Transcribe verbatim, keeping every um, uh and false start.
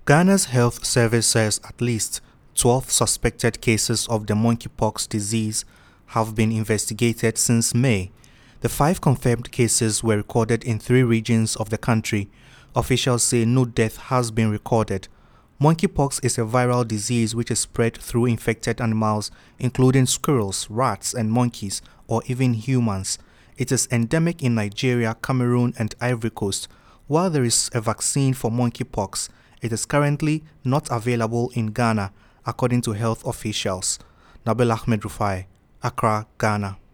Ghana's Health Service says at least twelve suspected cases of the monkeypox disease have been investigated since May. The five confirmed cases were recorded in three regions of the country. Officials say no death has been recorded. Monkeypox is a viral disease which is spread through infected animals, including squirrels, rats, and monkeys, or even humans. It is endemic in Nigeria, Cameroon, and Ivory Coast. While there is a vaccine for monkeypox, it is currently not available in Ghana, according to health officials. Nabil Ahmed Rufai, Accra, Ghana.